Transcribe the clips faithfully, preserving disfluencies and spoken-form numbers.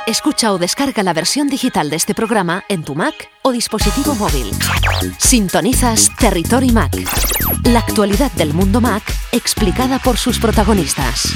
Escucha o descarga la versión digital de este programa en tu Mac o dispositivo móvil. Sintonizas Territory Mac, la actualidad del mundo Mac explicada por sus protagonistas.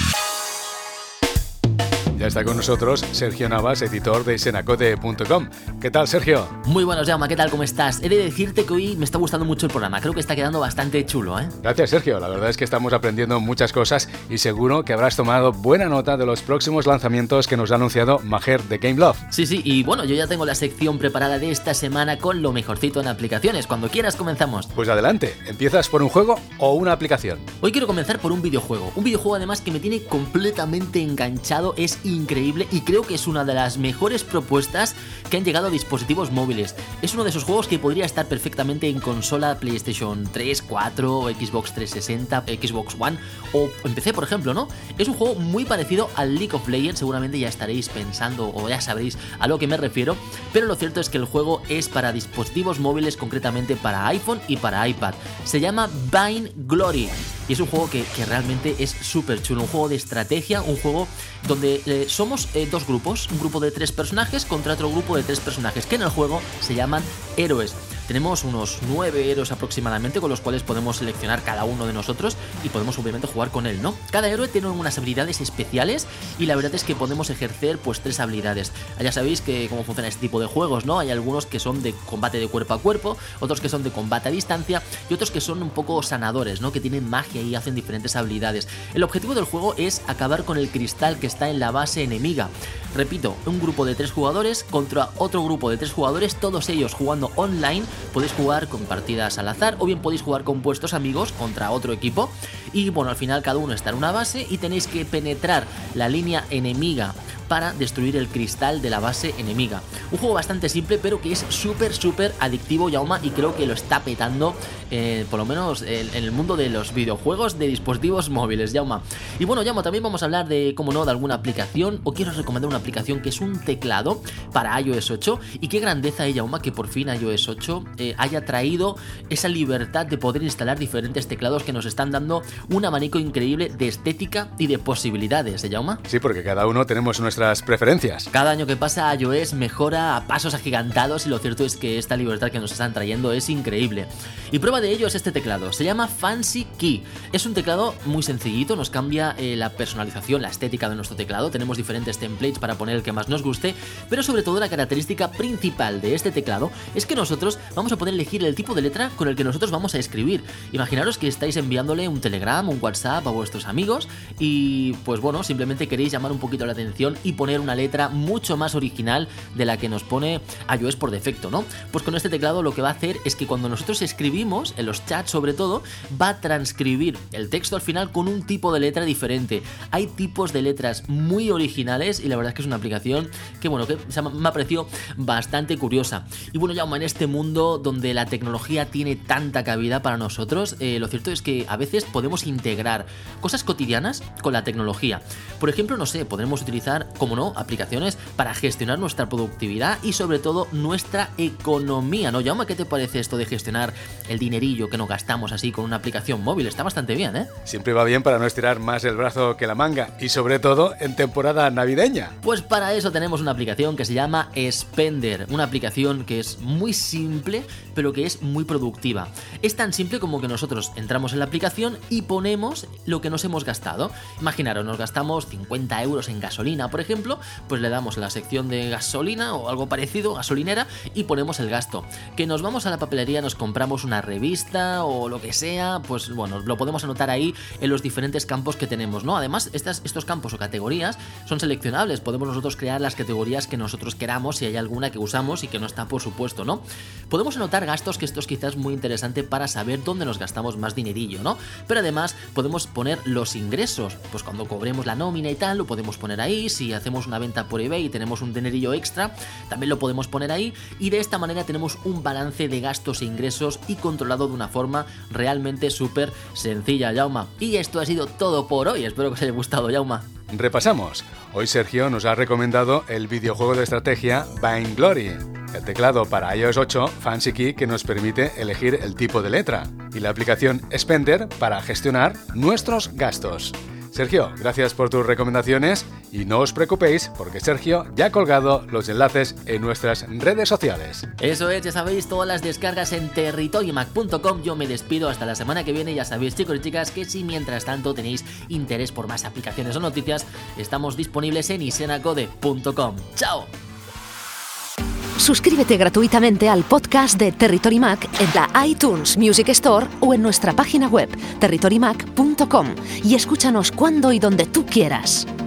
Ya está con nosotros Sergio Navas, editor de Senacode punto com. ¿Qué tal, Sergio? Muy buenos, Jaume, ¿qué tal? ¿Cómo estás? He de decirte que hoy me está gustando mucho el programa. Creo que está quedando bastante chulo, ¿eh? Gracias, Sergio. La verdad es que estamos aprendiendo muchas cosas y seguro que habrás tomado buena nota de los próximos lanzamientos que nos ha anunciado Maher de Gameloft. Sí, sí, y bueno, yo ya tengo la sección preparada de esta semana con lo mejorcito en aplicaciones. Cuando quieras comenzamos. Pues adelante. ¿Empiezas por un juego o una aplicación? Hoy quiero comenzar por un videojuego. Un videojuego además que me tiene completamente enganchado. Es increíble y creo que es una de las mejores propuestas que han llegado a dispositivos móviles. Es uno de esos juegos que podría estar perfectamente en consola PlayStation tres, cuatro, Xbox trescientos sesenta, Xbox One o en P C, por ejemplo, ¿no? Es un juego muy parecido al League of Legends, seguramente ya estaréis pensando o ya sabréis a lo que me refiero, pero lo cierto es que el juego es para dispositivos móviles, concretamente para iPhone y para iPad. Se llama Vainglory y es un juego que, que realmente es súper chulo, un juego de estrategia, un juego donde eh, somos eh, dos grupos, un grupo de tres personajes contra otro grupo de tres personajes que en el juego se llaman héroes. Tenemos unos nueve héroes aproximadamente con los cuales podemos seleccionar cada uno de nosotros y podemos obviamente jugar con él, ¿no? Cada héroe tiene unas habilidades especiales y la verdad es que podemos ejercer pues tres habilidades. Ya sabéis que cómo funciona este tipo de juegos, ¿no? Hay algunos que son de combate de cuerpo a cuerpo, otros que son de combate a distancia y otros que son un poco sanadores, ¿no? Que tienen magia y hacen diferentes habilidades. El objetivo del juego es acabar con el cristal que está en la base enemiga. Repito, un grupo de tres jugadores contra otro grupo de tres jugadores, todos ellos jugando online. Podéis jugar con partidas al azar o bien podéis jugar con vuestros amigos contra otro equipo y bueno, al final cada uno está en una base y tenéis que penetrar la línea enemiga para destruir el cristal de la base enemiga. Un juego bastante simple pero que es súper súper adictivo, Jaume, y creo que lo está petando eh, por lo menos en, en el mundo de los videojuegos de dispositivos móviles, Jaume. Y bueno, Jaume, también vamos a hablar de, como no, de alguna aplicación, o quiero recomendar una aplicación que es un teclado para iOS ocho y qué grandeza es, Jaume, que por fin iOS ocho eh, haya traído esa libertad de poder instalar diferentes teclados que nos están dando un abanico increíble de estética y de posibilidades, ¿eh, Jaume? Sí, porque cada uno tenemos nuestra nuestras preferencias. Cada año que pasa iOS mejora a pasos agigantados y lo cierto es que esta libertad que nos están trayendo es increíble. Y prueba de ello es este teclado, se llama Fancy Key. Es un teclado muy sencillito, nos cambia eh, la personalización, la estética de nuestro teclado. Tenemos diferentes templates para poner el que más nos guste, pero sobre todo la característica principal de este teclado es que nosotros vamos a poder elegir el tipo de letra con el que nosotros vamos a escribir. Imaginaros que estáis enviándole un Telegram, un WhatsApp a vuestros amigos y pues bueno, simplemente queréis llamar un poquito la atención y poner una letra mucho más original de la que nos pone iOS por defecto, ¿no? Pues con este teclado lo que va a hacer es que cuando nosotros escribimos, en los chats sobre todo, va a transcribir el texto al final con un tipo de letra diferente. Hay tipos de letras muy originales y la verdad es que es una aplicación que, bueno, que me ha parecido bastante curiosa. Y bueno, ya en este mundo donde la tecnología tiene tanta cabida para nosotros, eh, lo cierto es que a veces podemos integrar cosas cotidianas con la tecnología. Por ejemplo, no sé, podremos utilizar, como no, aplicaciones para gestionar nuestra productividad y sobre todo nuestra economía, ¿no? Jaume, ¿qué te parece esto de gestionar el dinerillo que nos gastamos así con una aplicación móvil? Está bastante bien, ¿eh? Siempre va bien para no estirar más el brazo que la manga y sobre todo en temporada navideña. Pues para eso tenemos una aplicación que se llama Spender, una aplicación que es muy simple pero que es muy productiva. Es tan simple como que nosotros entramos en la aplicación y ponemos lo que nos hemos gastado. Imaginaros, nos gastamos cincuenta euros en gasolina, por ejemplo, pues le damos a la sección de gasolina o algo parecido, gasolinera, y ponemos el gasto. Que nos vamos a la papelería, nos compramos una revista o lo que sea, pues bueno, lo podemos anotar ahí en los diferentes campos que tenemos, ¿no? Además, estas, estos campos o categorías son seleccionables, podemos nosotros crear las categorías que nosotros queramos si hay alguna que usamos y que no está, por supuesto, ¿no? Podemos anotar gastos, que esto es quizás muy interesante para saber dónde nos gastamos más dinerillo, ¿no? Pero además podemos poner los ingresos, pues cuando cobremos la nómina y tal, lo podemos poner ahí. Si hacemos una venta por eBay y tenemos un dinerillo extra, también lo podemos poner ahí, y de esta manera tenemos un balance de gastos e ingresos y controlado de una forma realmente súper sencilla, Jaume. Y esto ha sido todo por hoy, espero que os haya gustado, Jaume. Repasamos. Hoy Sergio nos ha recomendado el videojuego de estrategia Vainglory, el teclado para iOS ocho Fancy Key que nos permite elegir el tipo de letra y la aplicación Spender para gestionar nuestros gastos. Sergio, gracias por tus recomendaciones y no os preocupéis porque Sergio ya ha colgado los enlaces en nuestras redes sociales. Eso es, ya sabéis, todas las descargas en territory mac punto com. Yo me despido hasta la semana que viene. Ya sabéis, chicos y chicas, que si mientras tanto tenéis interés por más aplicaciones o noticias, estamos disponibles en isenacode punto com. ¡Chao! Suscríbete gratuitamente al podcast de Territory Mac en la iTunes Music Store o en nuestra página web territory mac punto com y escúchanos cuando y donde tú quieras.